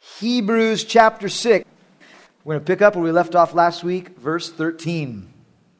Hebrews chapter 6. We're going to pick up where we left off last week, verse 13.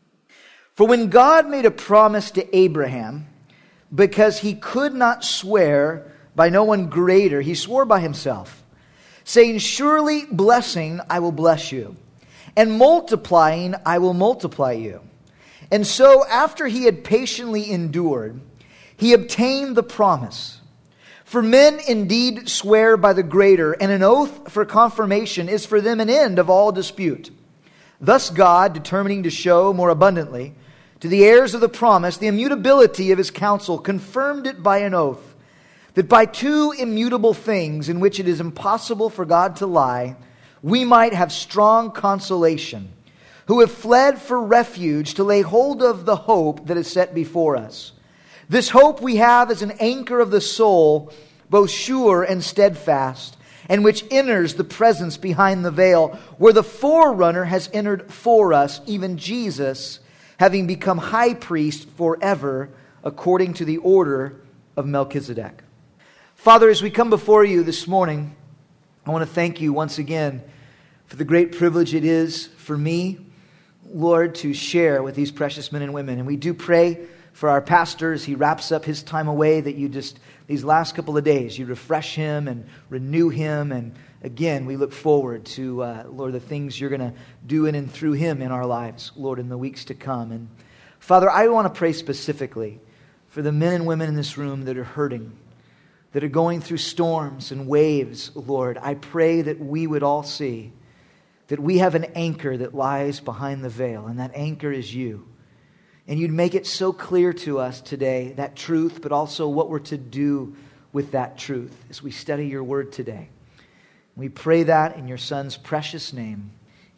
For when God made a promise to Abraham, because he could not swear by no one greater, he swore by himself, saying, surely blessing I will bless you, and multiplying I will multiply you. And so after he had patiently endured, he obtained the promise. For men indeed swear by the greater, and an oath for confirmation is for them an end of all dispute. Thus God, determining to show more abundantly to the heirs of the promise the immutability of his counsel, confirmed it by an oath, that by two immutable things in which it is impossible for God to lie, we might have strong consolation, who have fled for refuge to lay hold of the hope that is set before us. This hope we have as an anchor of the soul, both sure and steadfast, and which enters the presence behind the veil, where the forerunner has entered for us, even Jesus, having become high priest forever, according to the order of Melchizedek. Father, as we come before you this morning, I want to thank you once again for the great privilege it is for me, Lord, to share with these precious men and women. And we do pray for our pastor as he wraps up his time away, that you just, these last couple of days, you refresh him and renew him. And again, we look forward to, Lord, the things you're going to do in and through him in our lives, Lord, in the weeks to come. And Father, I want to pray specifically for the men and women in this room that are hurting, that are going through storms and waves, Lord. I pray that we would all see that we have an anchor that lies behind the veil, and that anchor is you. And you'd make it so clear to us today, that truth, but also what we're to do with that truth as we study your word today. We pray that in your Son's precious name.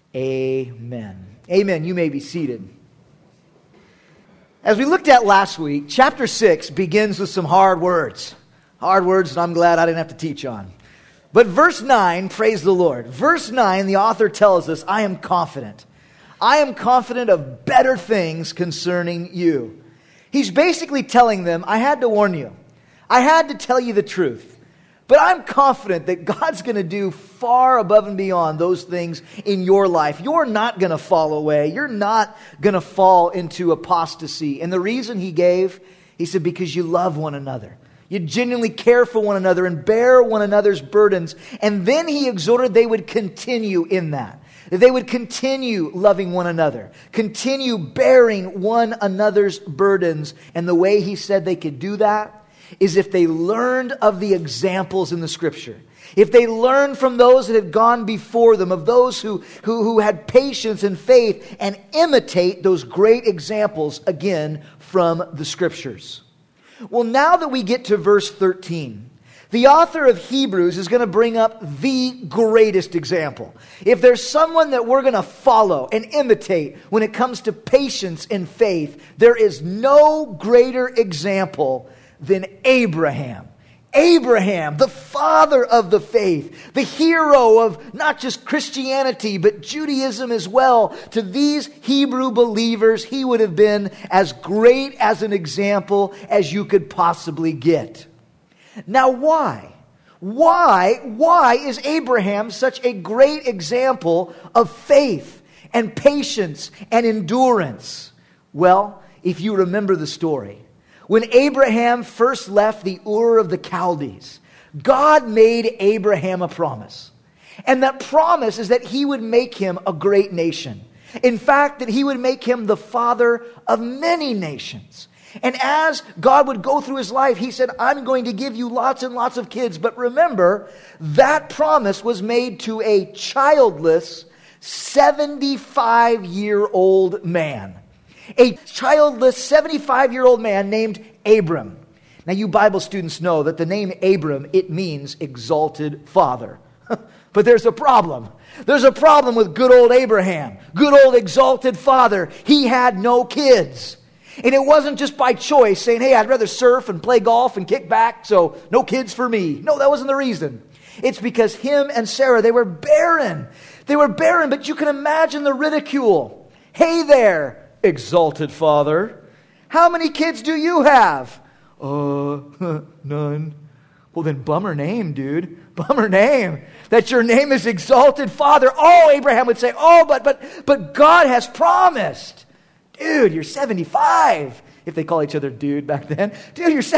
Amen. Amen. You may be seated. As we looked at last week, chapter 6 begins with some hard words. Hard words that I'm glad I didn't have to teach on. But verse 9, praise the Lord. Verse 9, the author tells us, I am confident. I am confident of better things concerning you. He's basically telling them, I had to warn you. I had to tell you the truth. But I'm confident that God's going to do far above and beyond those things in your life. You're not going to fall away. You're not going to fall into apostasy. And the reason he gave, he said, because you love one another. You genuinely care for one another and bear one another's burdens. And then he exhorted they would continue in that. That they would continue loving one another, continue bearing one another's burdens. And the way he said they could do that is if they learned of the examples in the Scripture. If they learned from those that had gone before them, of those who had patience and faith, and imitate those great examples again from the Scriptures. Well, now that we get to verse 13, the author of Hebrews is going to bring up the greatest example. If there's someone that we're going to follow and imitate when it comes to patience and faith, there is no greater example than Abraham. Abraham, the father of the faith, the hero of not just Christianity, but Judaism as well. To these Hebrew believers, he would have been as great as an example as you could possibly get. Now, why? Why is Abraham such a great example of faith and patience and endurance? Well, if you remember the story, when Abraham first left the Ur of the Chaldees, God made Abraham a promise. And that promise is that he would make him a great nation. In fact, that he would make him the father of many nations. And as God would go through his life, he said, I'm going to give you lots and lots of kids. But remember, that promise was made to a childless 75-year-old man. A childless 75-year-old man named Abram. Now, you Bible students know that the name Abram, it means exalted father. But there's a problem. There's a problem with good old Abraham. Good old exalted father. He had no kids. And it wasn't just by choice saying, hey, I'd rather surf and play golf and kick back, so no kids for me. No, that wasn't the reason. It's because him and Sarah, they were barren. They were barren, but you can imagine the ridicule. Hey there, exalted father. How many kids do you have? None. Well, Well, then bummer name, dude. Bummer name. That your name is exalted Father. Oh, Abraham would say, oh, but God has promised. Dude, you're 75. If they call each other dude back then. Dude, you're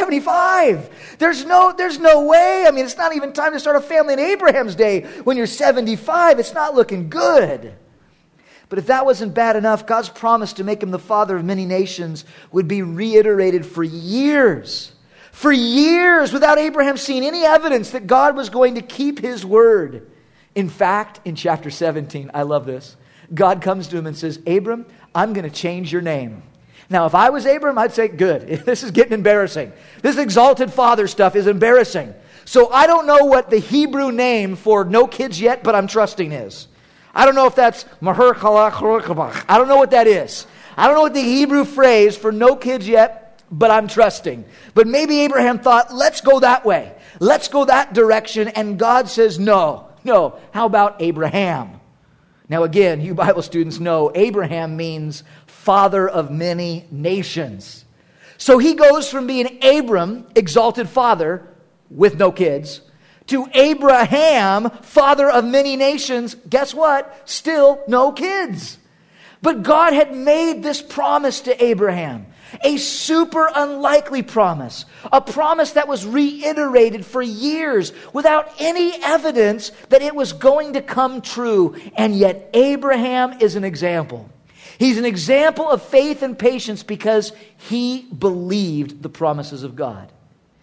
75. There's no way. I mean, it's not even time to start a family in Abraham's day. When you're 75, it's not looking good. But if that wasn't bad enough, God's promise to make him the father of many nations would be reiterated for years. For years, without Abraham seeing any evidence that God was going to keep his word. In fact, in chapter 17, I love this. God comes to him and says, Abram, I'm going to change your name. Now, if I was Abram, I'd say, good. This is getting embarrassing. This exalted father stuff is embarrassing. So I don't know what the Hebrew name for no kids yet, but I'm trusting is. I don't know if that's Maher Khalach. I don't know what that is. I don't know what the Hebrew phrase for no kids yet, but I'm trusting. But maybe Abraham thought, let's go that way. Let's go that direction. And God says, no. How about Abraham? Now again, you Bible students know Abraham means father of many nations. So he goes from being Abram, exalted father with no kids, to Abraham, father of many nations. Guess what? Still no kids. But God had made this promise to Abraham. A super unlikely promise. A promise that was reiterated for years without any evidence that it was going to come true. And yet Abraham is an example. He's an example of faith and patience because he believed the promises of God.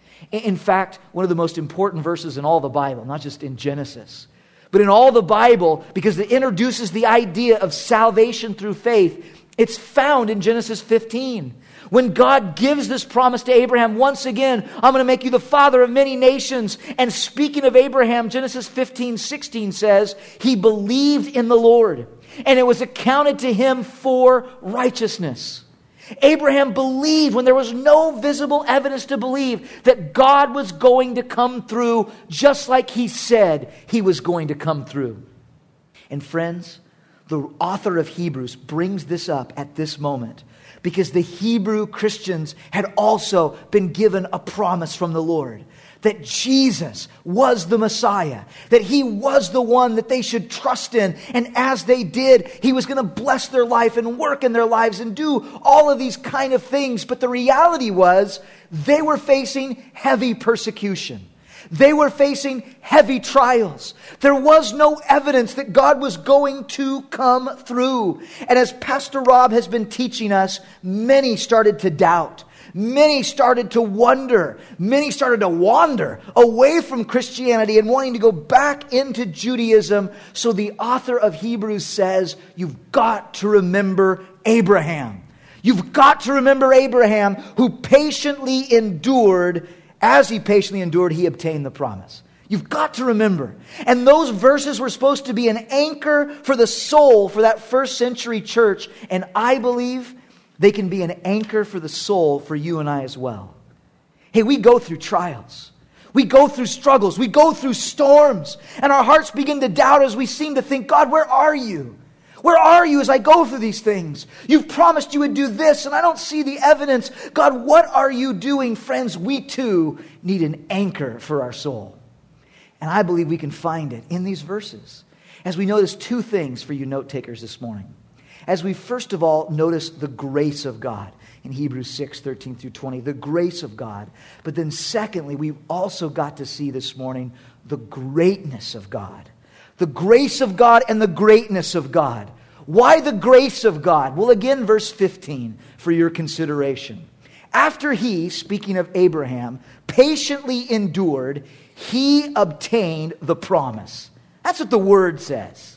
In fact, one of the most important verses in all the Bible, not just in Genesis, but in all the Bible, because it introduces the idea of salvation through faith, it's found in Genesis 15. When God gives this promise to Abraham, once again, I'm going to make you the father of many nations. And speaking of Abraham, Genesis 15:16 says, he believed in the Lord, and it was accounted to him for righteousness. Abraham believed when there was no visible evidence to believe that God was going to come through just like he said he was going to come through. And friends, the author of Hebrews brings this up at this moment because the Hebrew Christians had also been given a promise from the Lord that Jesus was the Messiah, that he was the one that they should trust in. And as they did, he was going to bless their life and work in their lives and do all of these kind of things. But the reality was they were facing heavy persecution. They were facing heavy trials. There was no evidence that God was going to come through. And as Pastor Rob has been teaching us, many started to doubt. Many started to wonder. Many started to wander away from Christianity and wanting to go back into Judaism. So the author of Hebrews says, you've got to remember Abraham. You've got to remember Abraham who patiently endured. As he patiently endured, he obtained the promise. You've got to remember. And those verses were supposed to be an anchor for the soul for that first century church. And I believe they can be an anchor for the soul for you and I as well. Hey, we go through trials. We go through struggles. We go through storms. And our hearts begin to doubt as we seem to think, God, where are you? Where are you as I go through these things? You've promised you would do this, and I don't see the evidence. God, what are you doing? Friends, we too need an anchor for our soul. And I believe we can find it in these verses. As we notice two things for you note takers this morning. As we first of all notice the grace of God in Hebrews 6:13 through 20, the grace of God. But then secondly, we've also got to see this morning the greatness of God. The grace of God and the greatness of God. Why the grace of God? Well, again, verse 15 for your consideration. After he, speaking of Abraham, patiently endured, he obtained the promise. That's what the word says.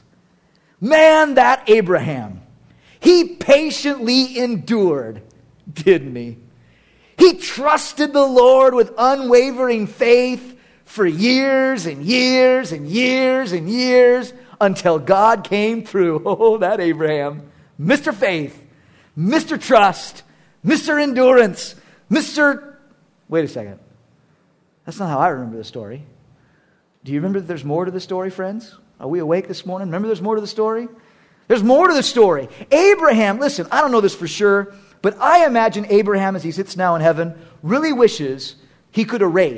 Man, that Abraham, he patiently endured, didn't he? He trusted the Lord with unwavering faith for years and years and years and years until God came through. Oh, that Abraham. Mr. Faith, Mr. Trust, Mr. Endurance, Mr. Wait a second. That's not how I remember the story. Do you remember that there's more to the story, friends? Are we awake this morning? Remember there's more to the story? There's more to the story. Abraham, listen, I don't know this for sure, but I imagine Abraham, as he sits now in heaven, really wishes he could erase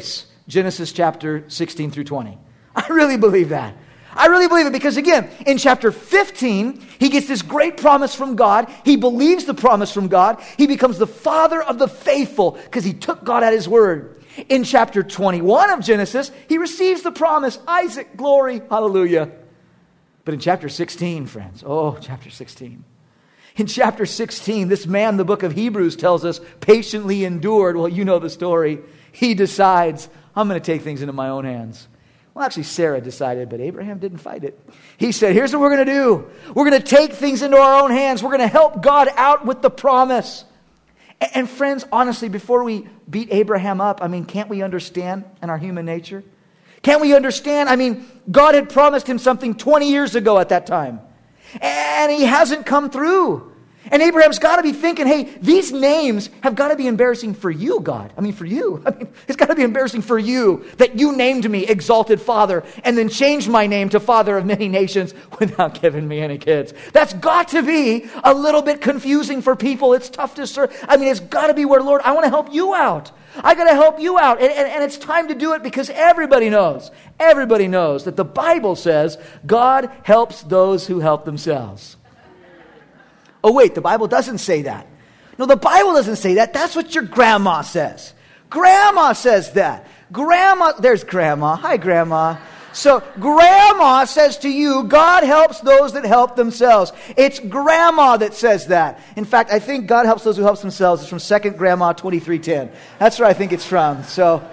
Genesis chapter 16 through 20. I really believe that. I really believe it because, again, in chapter 15, he gets this great promise from God. He believes the promise from God. He becomes the father of the faithful because he took God at his word. In chapter 21 of Genesis, he receives the promise, Isaac, glory, hallelujah. But in chapter 16, friends, chapter 16. In chapter 16, this man, the book of Hebrews tells us, patiently endured. Well, you know the story. He decides, I'm going to take things into my own hands. Well, actually, Sarah decided, but Abraham didn't fight it. He said, here's what we're going to do. We're going to take things into our own hands. We're going to help God out with the promise. And friends, honestly, before we beat Abraham up, can't we understand in our human nature? Can't we understand? God had promised him something 20 years ago at that time. And he hasn't come through. And Abraham's got to be thinking, hey, these names have got to be embarrassing for you, God. For you. It's got to be embarrassing for you that you named me Exalted Father and then changed my name to Father of Many Nations without giving me any kids. That's got to be a little bit confusing for people. It's tough to serve. It's got to be where, Lord, I want to help you out. I got to help you out. And it's time to do it because everybody knows that the Bible says God helps those who help themselves. Oh, wait, the Bible doesn't say that. No, the Bible doesn't say that. That's what your grandma says. Grandma says that. There's Grandma. Hi, Grandma. So, Grandma says to you, God helps those that help themselves. It's Grandma that says that. In fact, I think God helps those who help themselves. It's from 2 Grandma 23:10. That's where I think it's from.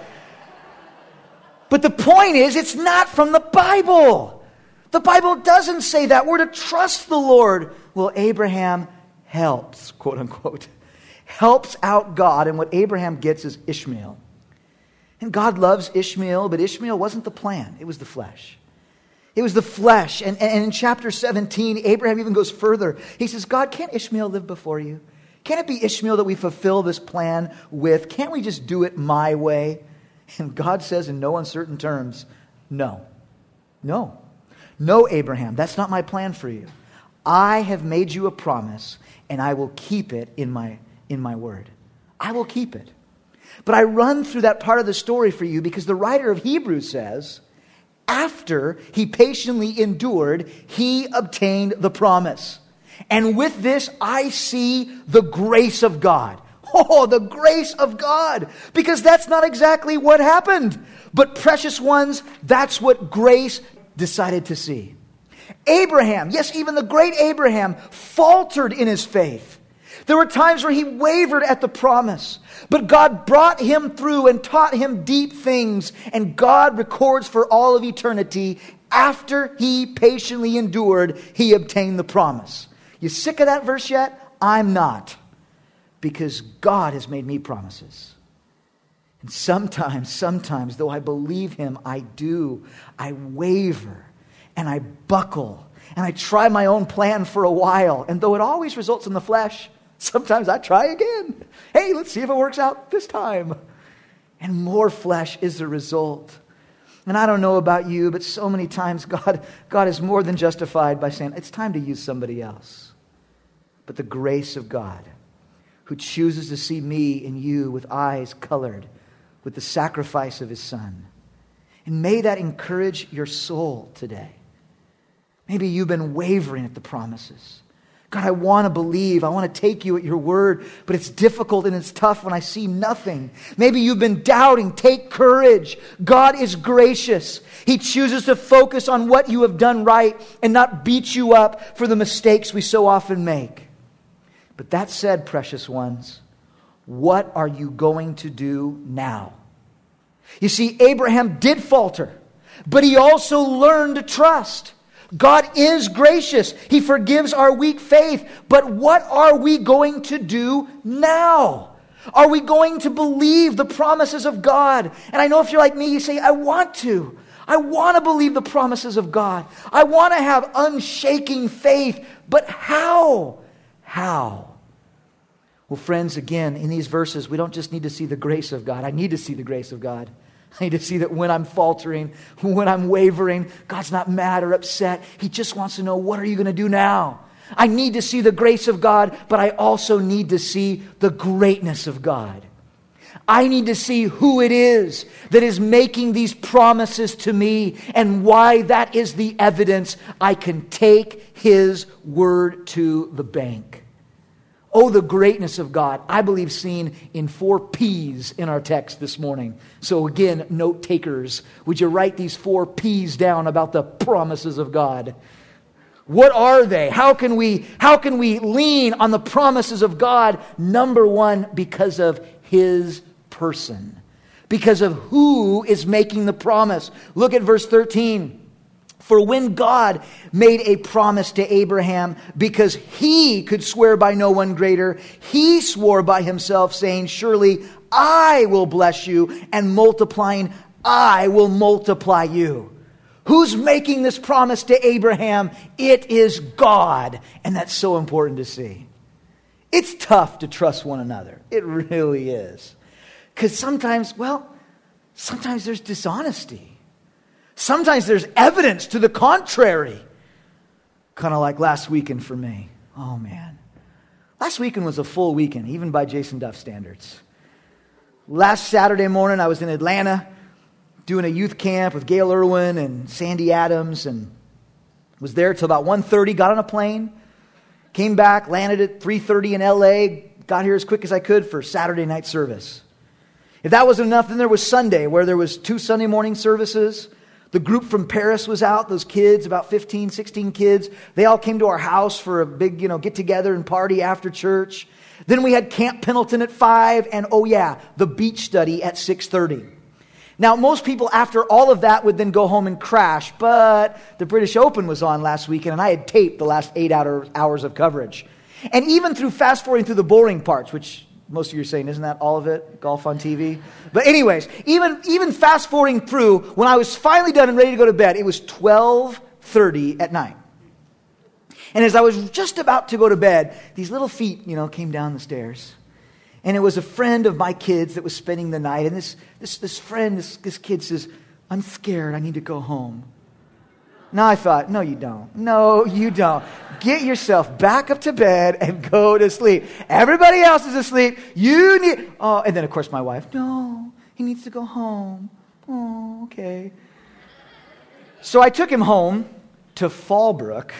But the point is, it's not from the Bible. The Bible doesn't say that. We're to trust the Lord. Well, Abraham helps, quote unquote, helps out God, and what Abraham gets is Ishmael. And God loves Ishmael, but Ishmael wasn't the plan. It was the flesh. It was the flesh. And in chapter 17, Abraham even goes further. He says, God, can't Ishmael live before you? Can't it be Ishmael that we fulfill this plan with? Can't we just do it my way? And God says in no uncertain terms, no. No, Abraham, that's not my plan for you. I have made you a promise, and I will keep it in my word. I will keep it. But I run through that part of the story for you because the writer of Hebrews says, after he patiently endured, he obtained the promise. And with this, I see the grace of God. Oh, the grace of God. Because that's not exactly what happened. But precious ones, that's what grace decided to see. Abraham, yes, even the great Abraham, faltered in his faith. There were times where he wavered at the promise. But God brought him through and taught him deep things. And God records for all of eternity, after he patiently endured, he obtained the promise. You sick of that verse yet? I'm not. Because God has made me promises. And sometimes, though I believe him, I waver. And I buckle, and I try my own plan for a while. And though it always results in the flesh, sometimes I try again. Hey, let's see if it works out this time. And more flesh is the result. And I don't know about you, but so many times God is more than justified by saying, it's time to use somebody else. But the grace of God, who chooses to see me and you with eyes colored with the sacrifice of his Son. And may that encourage your soul today. Maybe you've been wavering at the promises. God, I want to believe. I want to take you at your word, but it's difficult and it's tough when I see nothing. Maybe you've been doubting. Take courage. God is gracious. He chooses to focus on what you have done right and not beat you up for the mistakes we so often make. But that said, precious ones, what are you going to do now? You see, Abraham did falter, but he also learned to trust. God is gracious. He forgives our weak faith. But what are we going to do now? Are we going to believe the promises of God? And I know if you're like me, you say, I want to. I want to believe the promises of God. I want to have unshaking faith. But how? How? Well, friends, again, in these verses, we don't just need to see the grace of God. I need to see the grace of God. I need to see that when I'm faltering, when I'm wavering, God's not mad or upset. He just wants to know, what are you going to do now? I need to see the grace of God, but I also need to see the greatness of God. I need to see who it is that is making these promises to me and why that is the evidence I can take His word to the bank. Oh, the greatness of God, I believe seen in 4 P's in our text this morning. So again, note takers, would you write these 4 P's down about the promises of God? What are they? How can we lean on the promises of God? Number 1, because of His person. Because of who is making the promise. Look at verse 13. For when God made a promise to Abraham, because He could swear by no one greater, He swore by Himself, saying, surely I will bless you, and multiplying, I will multiply you. Who's making this promise to Abraham? It is God. And that's so important to see. It's tough to trust one another. It really is. Because sometimes there's dishonesty. Sometimes there's evidence to the contrary. Kind of like last weekend for me. Oh, man. Last weekend was a full weekend, even by Jason Duff standards. Last Saturday morning, I was in Atlanta doing a youth camp with Gail Irwin and Sandy Adams, and was there till about 1:30, got on a plane, came back, landed at 3:30 in LA, got here as quick as I could for Saturday night service. If that wasn't enough, then there was Sunday, where there was 2 Sunday morning services. The group from Paris was out, those kids, about 15, 16 kids. They all came to our house for a big, get-together and party after church. Then we had Camp Pendleton at 5, and the beach study at 6:30. Now, most people after all of that would then go home and crash, but the British Open was on last weekend, and I had taped the last 8 hours of coverage. And even through fast-forwarding through the boring parts, which most of you are saying, isn't that all of it? Golf on TV? But anyways, even fast-forwarding through, when I was finally done and ready to go to bed, it was 12:30 at night. And as I was just about to go to bed, these little feet, came down the stairs. And it was a friend of my kids that was spending the night. And this kid says, I'm scared, I need to go home. Now I thought, no, you don't. No, you don't. Get yourself back up to bed and go to sleep. Everybody else is asleep. And then of course my wife, no, he needs to go home. Oh, okay. So I took him home to Fallbrook.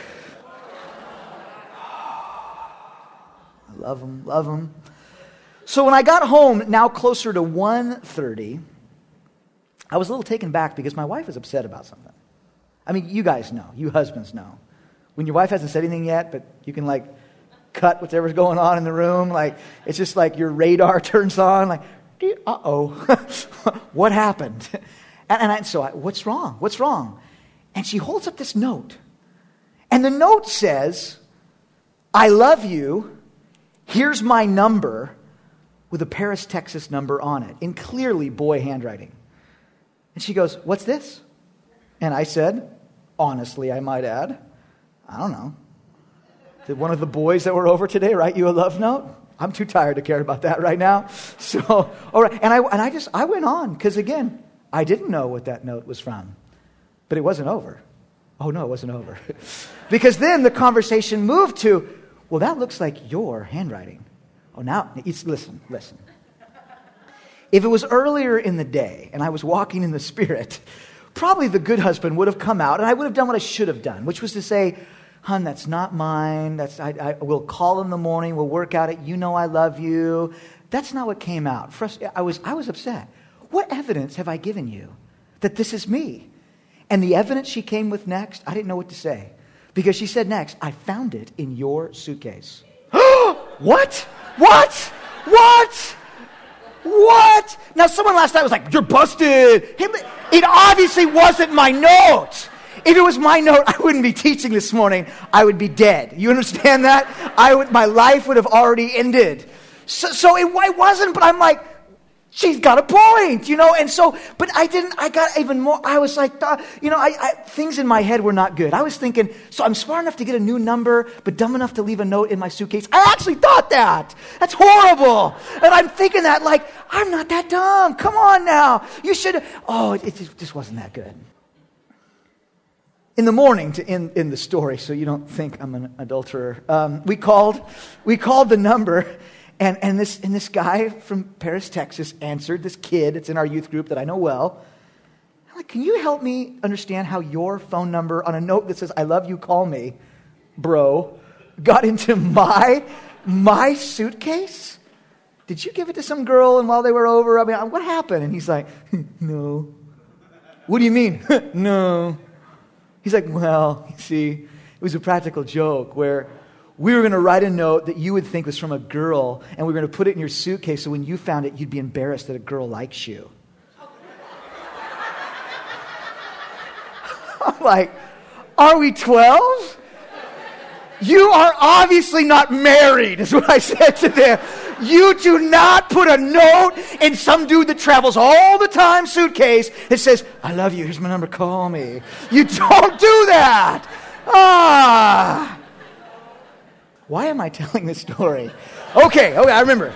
I love him. So when I got home, now closer to 1:30, I was a little taken back because my wife was upset about something. I mean, you guys know. You husbands know. When your wife hasn't said anything yet, but you can cut whatever's going on in the room. It's just like your radar turns on. Uh-oh. What happened? So what's wrong? What's wrong? And she holds up this note. And the note says, I love you. Here's my number, with a Paris, Texas number on it, in clearly boy handwriting. And she goes, what's this? And I said, honestly, I might add, I don't know. Did one of the boys that were over today write you a love note? I'm too tired to care about that right now. So, all right. And I went on, because again, I didn't know what that note was from. But it wasn't over. Oh no, it wasn't over. Because then the conversation moved to, well, that looks like your handwriting. Oh, now, listen. If it was earlier in the day and I was walking in the Spirit, probably the good husband would have come out and I would have done what I should have done, which was to say, hon, that's not mine. We'll call in the morning. We'll work out it. You know I love you. That's not what came out. I was upset. What evidence have I given you that this is me? And the evidence she came with next, I didn't know what to say. Because she said next, I found it in your suitcase. What? Now, someone last night was like, you're busted. It obviously wasn't my note. If it was my note, I wouldn't be teaching this morning. I would be dead. You understand that? My life would have already ended. So it wasn't, but I'm like, she's got a point, and so, but I got even more, I was like, things in my head were not good. I was thinking, so I'm smart enough to get a new number, but dumb enough to leave a note in my suitcase. I actually thought that. That's horrible. And I'm thinking that, I'm not that dumb. Come on now. You should, it just wasn't that good. In the morning, to end the story, so you don't think I'm an adulterer, we called the number. And this guy from Paris, Texas answered, this kid, it's in our youth group that I know well. I'm like, can you help me understand how your phone number on a note that says, I love you, call me, bro, got into my suitcase? Did you give it to some girl and while they were over? I mean, what happened? And he's like, no. What do you mean? No. He's like, well, you see, it was a practical joke where we were going to write a note that you would think was from a girl, and we were going to put it in your suitcase so when you found it, you'd be embarrassed that a girl likes you. I'm like, are we 12? You are obviously not married, is what I said to them. You do not put a note in some dude that travels all the time suitcase that says, I love you, here's my number, call me. You don't do that. Why am I telling this story? Okay, I remember.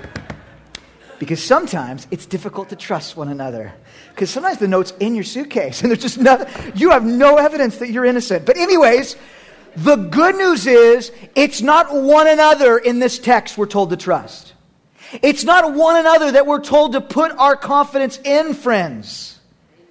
Because sometimes it's difficult to trust one another. Because sometimes the note's in your suitcase and there's just nothing. You have no evidence that you're innocent. But anyways, the good news is it's not one another in this text we're told to trust. It's not one another that we're told to put our confidence in, friends.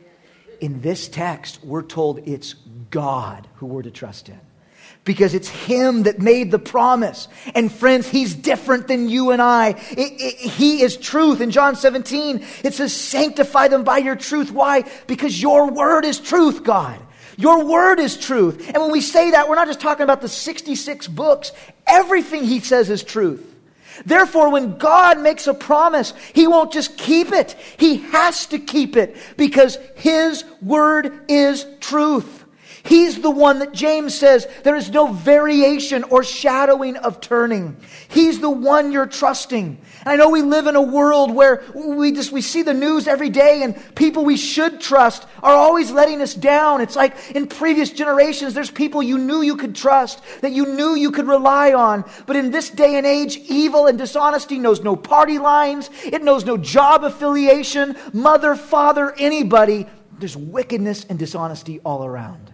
In this text, we're told it's God who we're to trust in. Because it's Him that made the promise. And friends, He's different than you and I. He is truth. In John 17, it says, sanctify them by your truth. Why? Because your word is truth, God. Your word is truth. And when we say that, we're not just talking about the 66 books. Everything He says is truth. Therefore, when God makes a promise, He won't just keep it. He has to keep it because His word is truth. He's the one that James says there is no variation or shadowing of turning. He's the one you're trusting. And I know we live in a world where we see the news every day and people we should trust are always letting us down. It's like in previous generations, there's people you knew you could trust, that you knew you could rely on. But in this day and age, evil and dishonesty knows no party lines. It knows no job affiliation, mother, father, anybody. There's wickedness and dishonesty all around.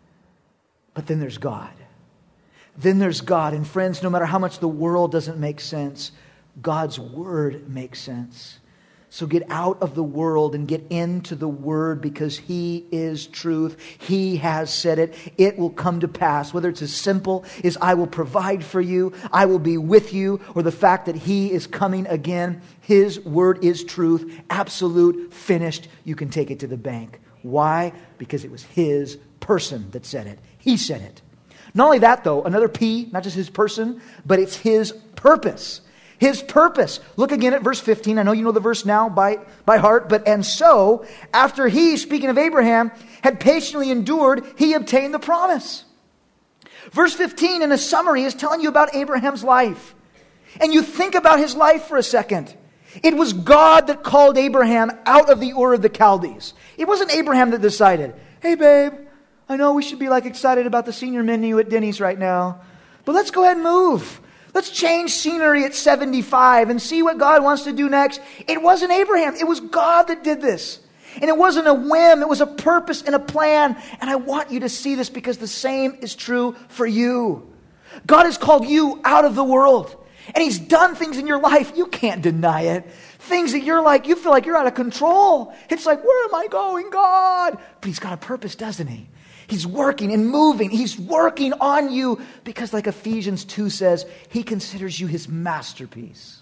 But then there's God. Then there's God. And friends, no matter how much the world doesn't make sense, God's word makes sense. So get out of the world and get into the word because He is truth. He has said it. It will come to pass. Whether it's as simple as I will provide for you, I will be with you, or the fact that He is coming again. His word is truth. Absolute, finished. You can take it to the bank. Why? Because it was His person that said it. He said it. Not only that, though, another P, not just His person, but it's His purpose. His purpose. Look again at verse 15. I know you know the verse now by heart. But and so, after He, speaking of Abraham, had patiently endured, He obtained the promise. Verse 15 in a summary is telling you about Abraham's life. And you think about his life for a second. It was God that called Abraham out of the Ur of the Chaldees. It wasn't Abraham that decided, hey babe, I know we should be excited about the senior menu at Denny's right now, but let's go ahead and move. Let's change scenery at 75 and see what God wants to do next. It wasn't Abraham. It was God that did this. And it wasn't a whim. It was a purpose and a plan. And I want you to see this because the same is true for you. God has called you out of the world. And He's done things in your life. You can't deny it. Things that you feel like you're out of control. It's like, where am I going, God? But He's got a purpose, doesn't He? He's working and moving. He's working on you because like Ephesians 2 says, He considers you His masterpiece.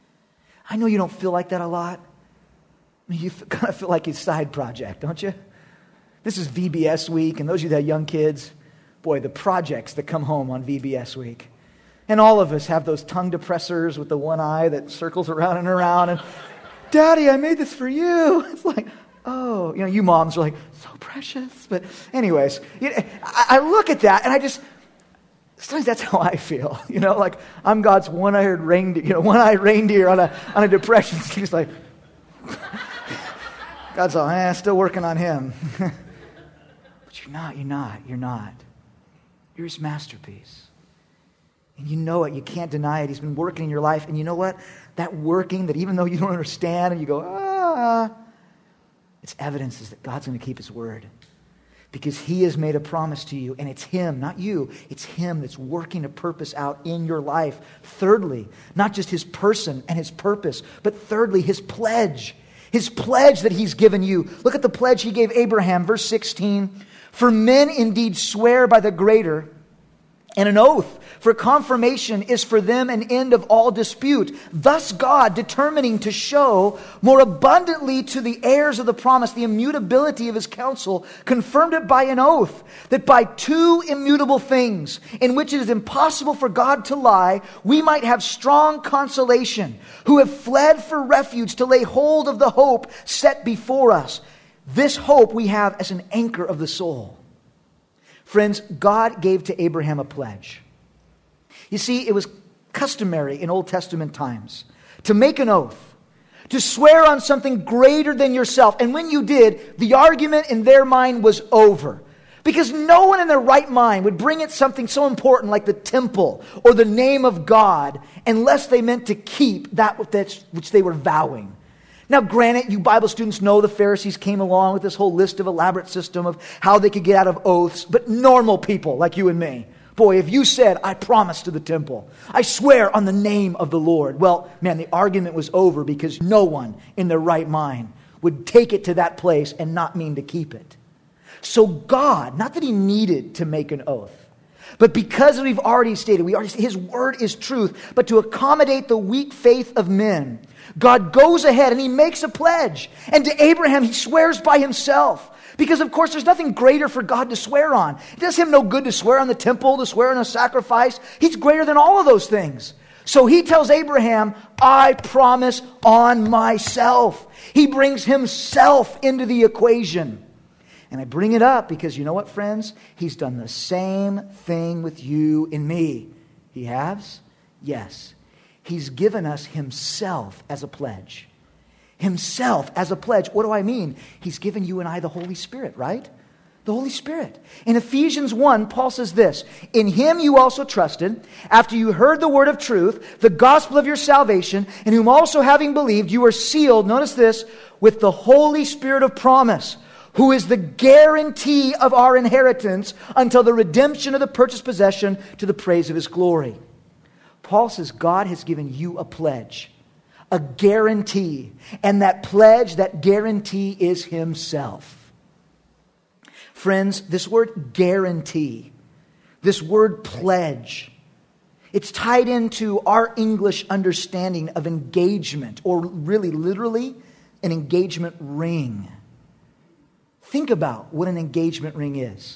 I know you don't feel like that a lot. I mean, you kind of feel like His side project, don't you? This is VBS week, and those of you that have young kids, boy, the projects that come home on VBS week. And all of us have those tongue depressors with the one eye that circles around and around. And, Daddy, I made this for you. It's like, oh, you moms are like, so precious. But anyways, I look at that and sometimes that's how I feel. Like I'm God's one-eyed reindeer on a depression. He's like, God's all, still working on him. But you're not. You're His masterpiece. And you know it. You can't deny it. He's been working in your life. And you know what? That working that even though you don't understand and you go, it's evidence is that God's going to keep His word. Because He has made a promise to you, and it's Him, not you. It's Him that's working a purpose out in your life. Thirdly, not just His person and His purpose, but thirdly, His pledge. His pledge that He's given you. Look at the pledge He gave Abraham, verse 16. For men indeed swear by the greater, and an oath for confirmation is for them an end of all dispute. Thus God, determining to show more abundantly to the heirs of the promise the immutability of His counsel, confirmed it by an oath, that by two immutable things, in which it is impossible for God to lie, we might have strong consolation, who have fled for refuge to lay hold of the hope set before us. This hope we have as an anchor of the soul. Friends, God gave to Abraham a pledge. You see, it was customary in Old Testament times to make an oath, to swear on something greater than yourself. And when you did, the argument in their mind was over. Because no one in their right mind would bring it something so important like the temple or the name of God unless they meant to keep that which they were vowing. Now, granted, you Bible students know the Pharisees came along with this whole list of elaborate system of how they could get out of oaths. But normal people like you and me, boy, if you said, I promise to the temple, I swear on the name of the Lord. Well, man, the argument was over because no one in their right mind would take it to that place and not mean to keep it. So God, not that He needed to make an oath, but because we've already stated, His word is truth, but to accommodate the weak faith of men, God goes ahead and He makes a pledge. And to Abraham, He swears by Himself. Because, of course, there's nothing greater for God to swear on. It does Him no good to swear on the temple, to swear on a sacrifice. He's greater than all of those things. So He tells Abraham, I promise on myself. He brings Himself into the equation. And I bring it up because you know what, friends? He's done the same thing with you and me. He has? Yes. He's given us Himself as a pledge. Himself as a pledge. What do I mean? He's given you and I the Holy Spirit, right? The Holy Spirit. In Ephesians 1, Paul says this, in Him you also trusted, after you heard the word of truth, the gospel of your salvation, in whom also having believed, you were sealed, notice this, with the Holy Spirit of promise, who is the guarantee of our inheritance until the redemption of the purchased possession to the praise of His glory. Paul says God has given you a pledge, a guarantee, and that pledge, that guarantee is Himself. Friends, this word guarantee, this word pledge, it's tied into our English understanding of engagement, or really literally an engagement ring. Think about what an engagement ring is.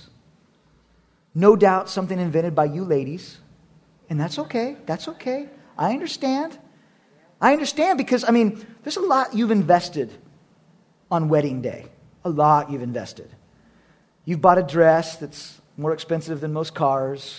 No doubt something invented by you ladies. And that's okay. That's okay. I understand. I understand because, there's a lot you've invested on wedding day. A lot you've invested. You've bought a dress that's more expensive than most cars.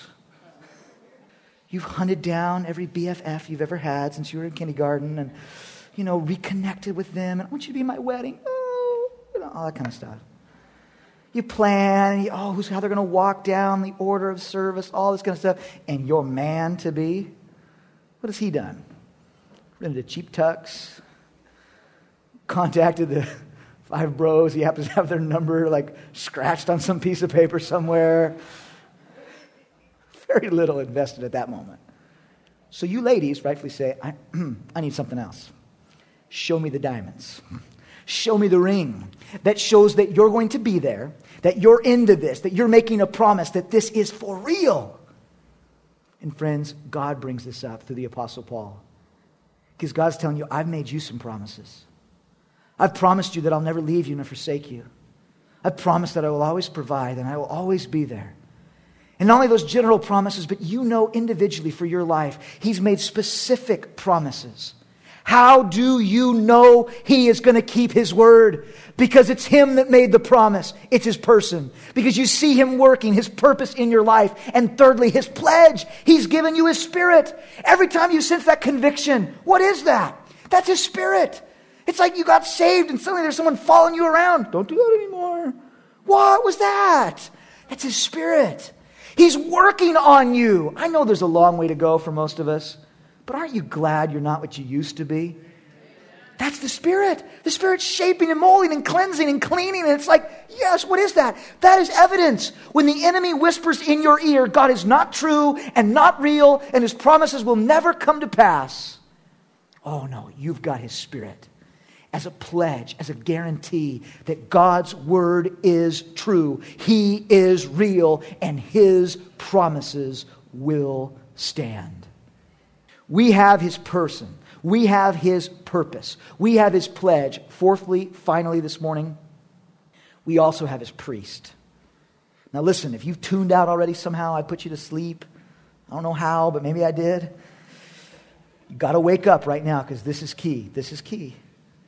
You've hunted down every BFF you've ever had since you were in kindergarten and, reconnected with them. And I want you to be in my wedding. Oh, all that kind of stuff. You plan, how they're going to walk down the order of service, all this kind of stuff. And your man-to-be, what has he done? Rented a cheap tux, contacted the 5 bros. He happens to have their number scratched on some piece of paper somewhere. Very little invested at that moment. So you ladies rightfully say, I need something else. Show me the diamonds. Show me the ring that shows that you're going to be there, that you're into this, that you're making a promise, that this is for real. And friends, God brings this up through the Apostle Paul. Because God's telling you, I've made you some promises. I've promised you that I'll never leave you nor forsake you. I've promised that I will always provide and I will always be there. And not only those general promises, but individually for your life, He's made specific promises. How do you know He is going to keep His word? Because it's Him that made the promise. It's His person. Because you see Him working, His purpose in your life. And thirdly, His pledge. He's given you His Spirit. Every time you sense that conviction, what is that? That's His Spirit. It's like you got saved and suddenly there's someone following you around. Don't do that anymore. What was that? That's His Spirit. He's working on you. I know there's a long way to go for most of us. But aren't you glad you're not what you used to be? That's the Spirit. The Spirit's shaping and molding and cleansing and cleaning. And it's like, yes, what is that? That is evidence. When the enemy whispers in your ear, God is not true and not real and His promises will never come to pass. Oh no, you've got His Spirit as a pledge, as a guarantee that God's word is true. He is real and His promises will stand. We have His person. We have His purpose. We have His pledge. Fourthly, finally this morning, we also have His priest. Now listen, if you've tuned out already somehow, I put you to sleep. I don't know how, but maybe I did. You've got to wake up right now because this is key. This is key.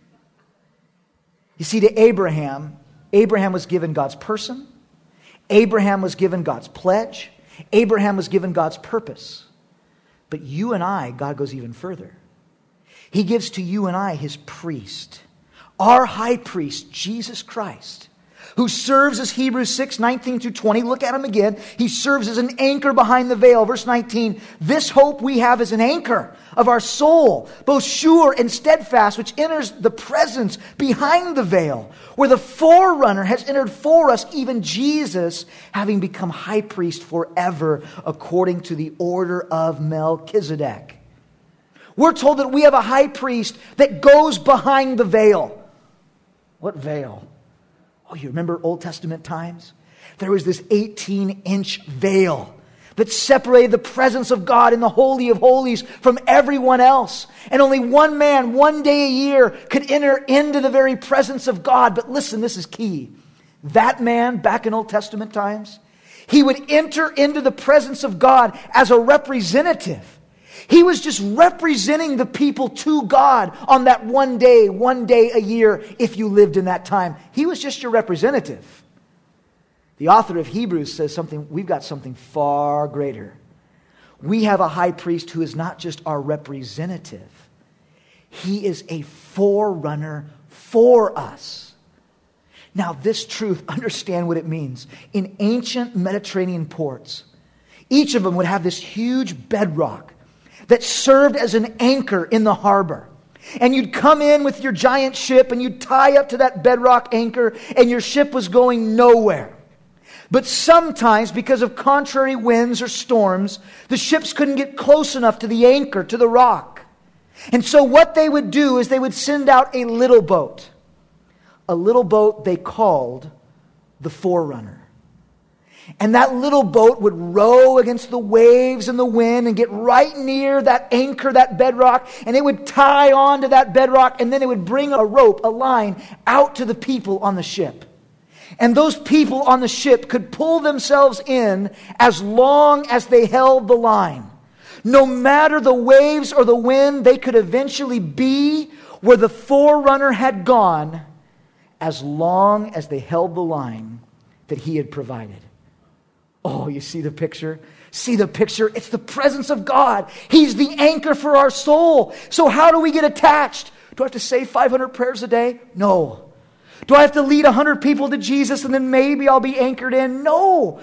You see, to Abraham was given God's person. Abraham was given God's pledge. Abraham was given God's purpose. But you and I, God goes even further. He gives to you and I His priest, our high priest, Jesus Christ, who serves as Hebrews 6:19-20. Look at Him again. He serves as an anchor behind the veil. Verse 19, this hope we have as an anchor of our soul, both sure and steadfast, which enters the presence behind the veil, where the forerunner has entered for us, even Jesus, having become high priest forever, according to the order of Melchizedek. We're told that we have a high priest that goes behind the veil. What veil? Oh, you remember Old Testament times? There was this 18-inch veil that separated the presence of God in the Holy of Holies from everyone else. And only one man, one day a year, could enter into the very presence of God. But listen, this is key. That man, back in Old Testament times, he would enter into the presence of God as a representative. He was just representing the people to God on that one day a year, if you lived in that time. He was just your representative. The author of Hebrews says we've got something far greater. We have a high priest who is not just our representative. He is a forerunner for us. Now, this truth, understand what it means. In ancient Mediterranean ports, each of them would have this huge bedrock that served as an anchor in the harbor. And you'd come in with your giant ship and you'd tie up to that bedrock anchor and your ship was going nowhere. But sometimes, because of contrary winds or storms, the ships couldn't get close enough to the anchor, to the rock. And so what they would do is they would send out a little boat. A little boat they called the Forerunner. And that little boat would row against the waves and the wind and get right near that anchor, that bedrock, and it would tie on to that bedrock, and then it would bring a rope, a line, out to the people on the ship. And those people on the ship could pull themselves in as long as they held the line. No matter the waves or the wind, they could eventually be where the Forerunner had gone as long as they held the line that He had provided. Oh, you see the picture? See the picture? It's the presence of God. He's the anchor for our soul. So how do we get attached? Do I have to say 500 prayers a day? No. Do I have to lead 100 people to Jesus and then maybe I'll be anchored in? No.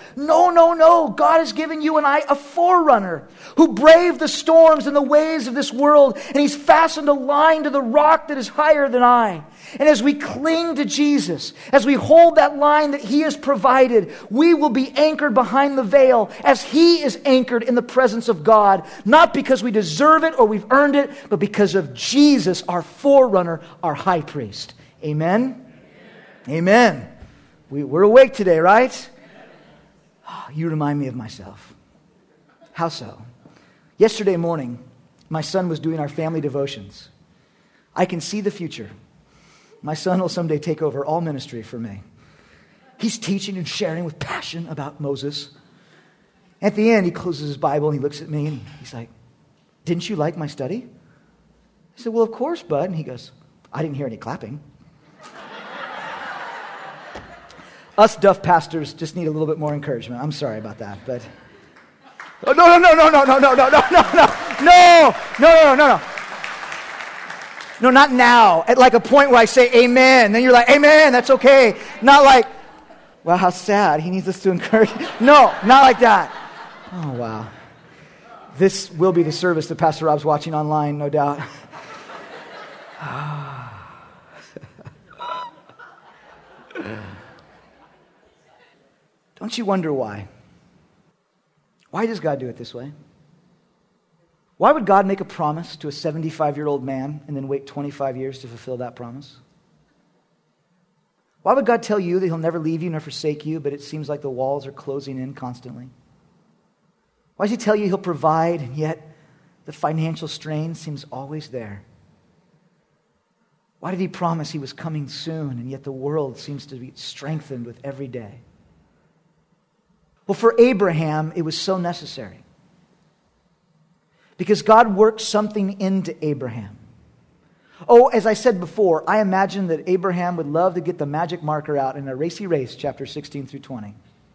God has given you and I a forerunner who braved the storms and the waves of this world, and He's fastened a line to the rock that is higher than I. And as we cling to Jesus, as we hold that line that He has provided, we will be anchored behind the veil as He is anchored in the presence of God, not because we deserve it or we've earned it, but because of Jesus, our forerunner, our high priest. Amen? Amen. We're awake today, right? Oh, you remind me of myself. How so? Yesterday morning, my son was doing our family devotions. I can see the future. My son will someday take over all ministry for me. He's teaching and sharing with passion about Moses. At the end, he closes his Bible and he looks at me and he's like, "Didn't you like my study?" I said, "Well, of course, bud." And he goes, "I didn't hear any clapping." Us deaf pastors just need a little bit more encouragement. I'm sorry about that, but no. No, not now. At like a point where I say amen, then you're like, amen, that's okay. Not like, well, how sad. He needs us to encourage. No, not like that. Oh, wow. This will be the service that Pastor Rob's watching online, no doubt. Don't you wonder why? Why does God do it this way? Why would God make a promise to a 75-year-old man and then wait 25 years to fulfill that promise? Why would God tell you that he'll never leave you nor forsake you, but it seems like the walls are closing in constantly? Why does he tell you he'll provide, and yet the financial strain seems always there? Why did he promise he was coming soon, and yet the world seems to be strengthened with every day? Well, for Abraham, it was so necessary. Because God worked something into Abraham. Oh, as I said before, I imagine that Abraham would love to get the magic marker out in a racy race, chapter 16 through 20.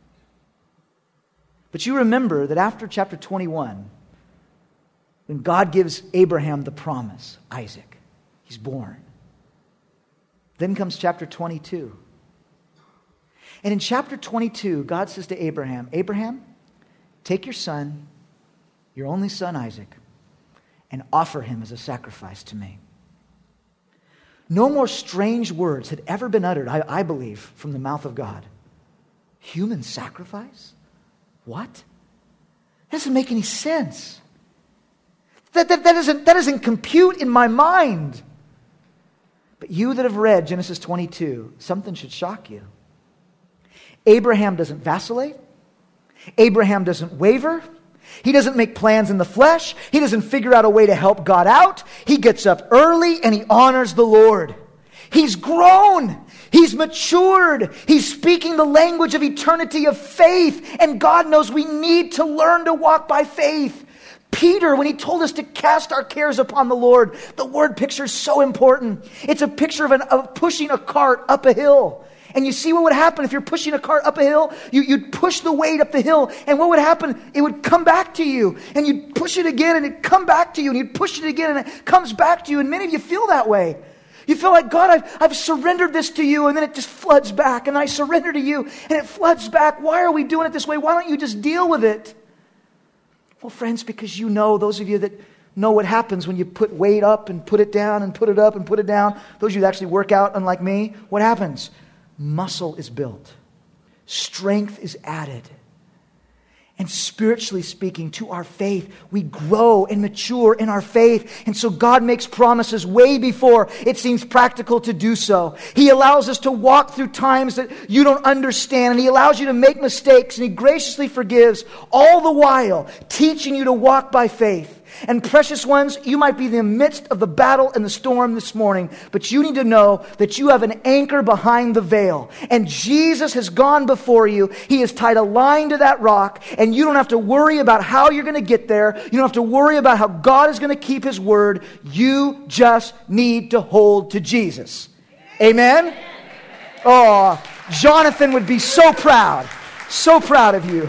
But you remember that after chapter 21, when God gives Abraham the promise, Isaac, he's born. Then comes chapter 22. And in chapter 22, God says to Abraham, Abraham, take your son, your only son Isaac, and offer him as a sacrifice to me. No more strange words had ever been uttered, I believe, from the mouth of God. Human sacrifice? What? That doesn't make any sense. That doesn't compute in my mind. But you that have read Genesis 22, something should shock you. Abraham doesn't vacillate. Abraham doesn't waver. He doesn't make plans in the flesh. He doesn't figure out a way to help God out. He gets up early and he honors the Lord. He's grown. He's matured. He's speaking the language of eternity of faith. And God knows we need to learn to walk by faith. Peter, when he told us to cast our cares upon the Lord, the word picture is so important. It's a picture of pushing a cart up a hill. And you see what would happen if you're pushing a cart up a hill? You'd push the weight up the hill, and what would happen? It would come back to you. And you'd push it again, and it'd come back to you. And you'd push it again, and it comes back to you. And many of you feel that way. You feel like, God, I've surrendered this to you, and then it just floods back. And I surrender to you, and it floods back. Why are we doing it this way? Why don't you just deal with it? Well, friends, because you know, those of you that know what happens when you put weight up and put it down and put it up and put it down, those of you that actually work out, unlike me, what happens? Muscle is built. Strength is added. And spiritually speaking, to our faith, we grow and mature in our faith. And so God makes promises way before it seems practical to do so. He allows us to walk through times that you don't understand. And He allows you to make mistakes. And He graciously forgives, all the while teaching you to walk by faith. And precious ones, you might be in the midst of the battle and the storm this morning, but you need to know that you have an anchor behind the veil. And Jesus has gone before you. He has tied a line to that rock, and you don't have to worry about how you're going to get there. You don't have to worry about how God is going to keep His word. You just need to hold to Jesus. Amen? Oh, Jonathan would be so proud of you.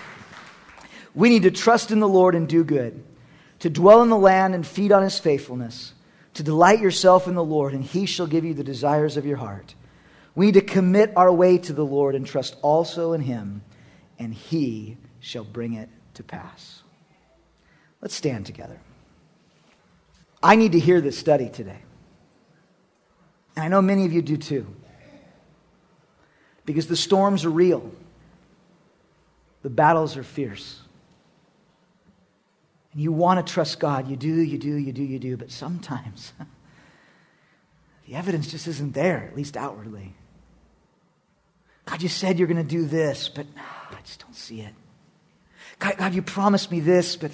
We need to trust in the Lord and do good, to dwell in the land and feed on His faithfulness, to delight yourself in the Lord, and He shall give you the desires of your heart. We need to commit our way to the Lord and trust also in Him, and He shall bring it to pass. Let's stand together. I need to hear this study today. And I know many of you do too. Because the storms are real. The battles are fierce. And you want to trust God. You do. But sometimes the evidence just isn't there, at least outwardly. God, you said you're going to do this, but I just don't see it. God, you promised me this, but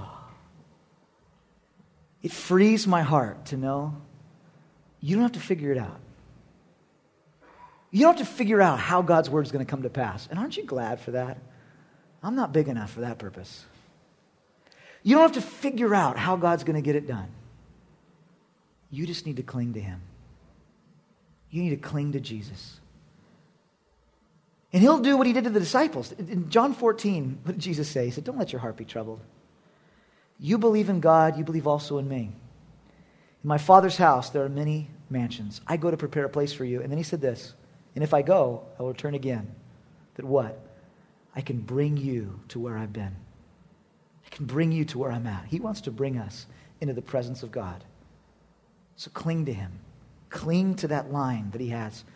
it frees my heart to know you don't have to figure it out. You don't have to figure out how God's word is going to come to pass. And aren't you glad for that? I'm not big enough for that purpose. You don't have to figure out how God's going to get it done. You just need to cling to Him. You need to cling to Jesus. And He'll do what He did to the disciples. In John 14, what did Jesus say? He said, don't let your heart be troubled. You believe in God, you believe also in me. In my Father's house there are many mansions. I go to prepare a place for you. And then He said this, and if I go, I will return again. That what? I can bring you to where I've been. I can bring you to where I'm at. He wants to bring us into the presence of God. So cling to Him. Cling to that line that He has.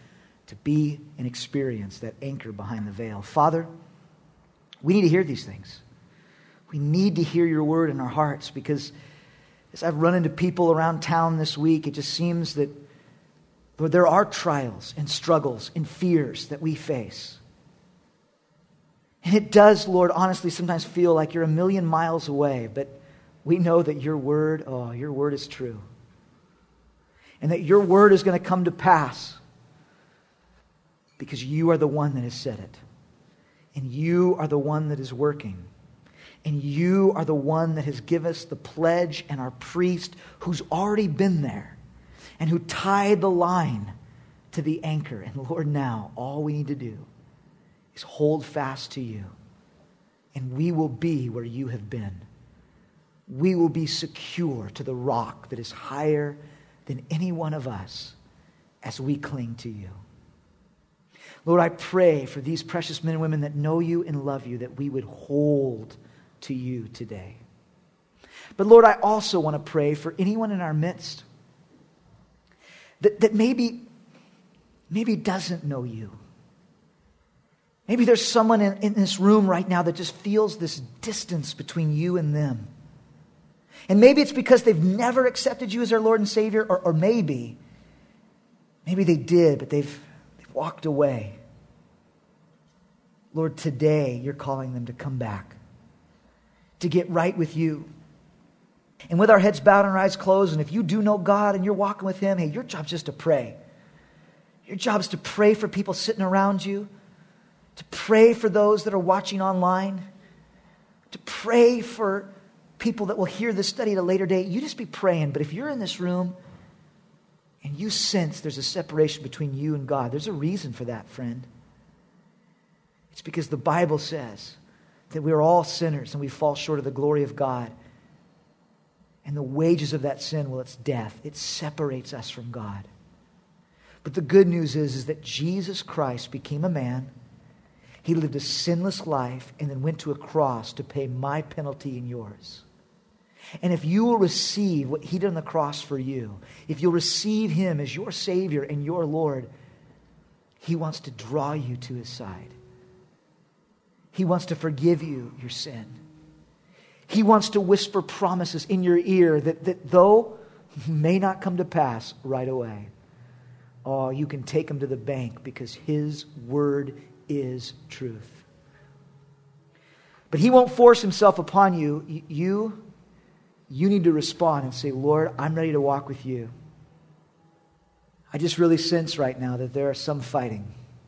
to be and experience that anchor behind the veil. Father, we need to hear these things. We need to hear your word in our hearts, because as I've run into people around town this week, it just seems that, Lord, there are trials and struggles and fears that we face. And it does, Lord, honestly sometimes feel like you're a million miles away, but we know that your word is true. And that your word is going to come to pass because you are the one that has said it. And you are the one that is working. And you are the one that has given us the pledge and our priest who's already been there and who tied the line to the anchor. And Lord, now all we need to do is hold fast to you. And we will be where you have been. We will be secure to the rock that is higher than any one of us as we cling to you. Lord, I pray for these precious men and women that know you and love you, that we would hold to you today. But Lord, I also want to pray for anyone in our midst that maybe doesn't know you. Maybe there's someone in this room right now that just feels this distance between you and them. And maybe it's because they've never accepted you as their Lord and Savior, or maybe they did, but they've walked away. Lord, today you're calling them to come back, to get right with you. And with our heads bowed and our eyes closed, and if you do know God and you're walking with him, hey, your job's just to pray. Your job is to pray for people sitting around you, to pray for those that are watching online, to pray for people that will hear this study at a later date. You just be praying. But if you're in this room and you sense there's a separation between you and God, there's a reason for that, friend. It's because the Bible says that we are all sinners and we fall short of the glory of God. And the wages of that sin, well, it's death. It separates us from God. But the good news is that Jesus Christ became a man. He lived a sinless life and then went to a cross to pay my penalty and yours. And if you will receive what he did on the cross for you, if you'll receive him as your Savior and your Lord, he wants to draw you to his side. He wants to forgive you your sin. He wants to whisper promises in your ear that though may not come to pass right away, oh, you can take them to the bank because his word is truth. But he won't force himself upon you. You need to respond and say, Lord, I'm ready to walk with you. I just really sense right now that there are some fighting.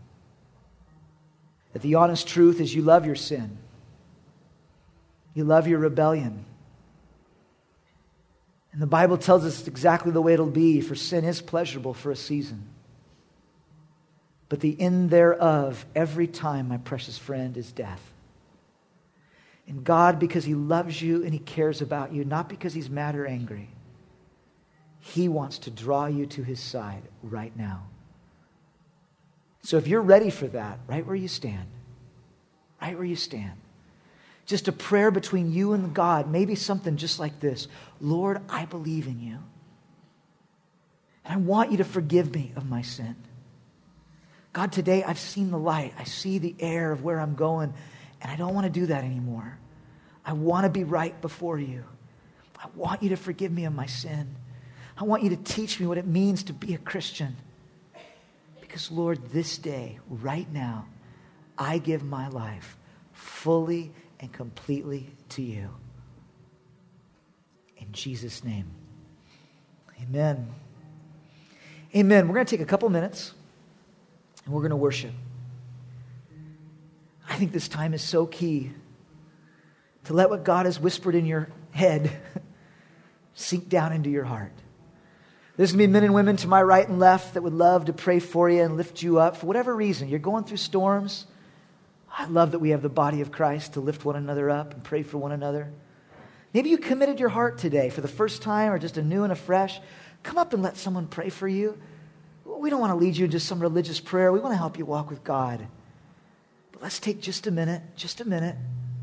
That the honest truth is you love your sin. You love your rebellion. And the Bible tells us exactly the way it'll be, for sin is pleasurable for a season. But the end thereof, every time, my precious friend, is death. And God, because he loves you and he cares about you, not because he's mad or angry, he wants to draw you to his side right now. So if you're ready for that, right where you stand, just a prayer between you and God, maybe something just like this: Lord, I believe in you. And I want you to forgive me of my sin. God, today I've seen the light. I see the air of where I'm going, and I don't want to do that anymore. I want to be right before you. I want you to forgive me of my sin. I want you to teach me what it means to be a Christian. Because, Lord, this day, right now, I give my life fully and completely to you. In Jesus' name, amen. Amen. We're going to take a couple minutes and we're going to worship. I think this time is so key to let what God has whispered in your head sink down into your heart. There's going to be men and women to my right and left that would love to pray for you and lift you up for whatever reason. You're going through storms. I love that we have the body of Christ to lift one another up and pray for one another. Maybe you committed your heart today for the first time or just anew and afresh. Come up and let someone pray for you. We don't want to lead you into some religious prayer. We want to help you walk with God. But let's take just a minute, and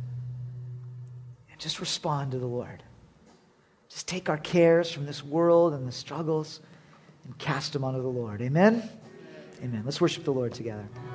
just respond to the Lord. Just take our cares from this world and the struggles and cast them onto the Lord. Amen? Amen. Let's worship the Lord together.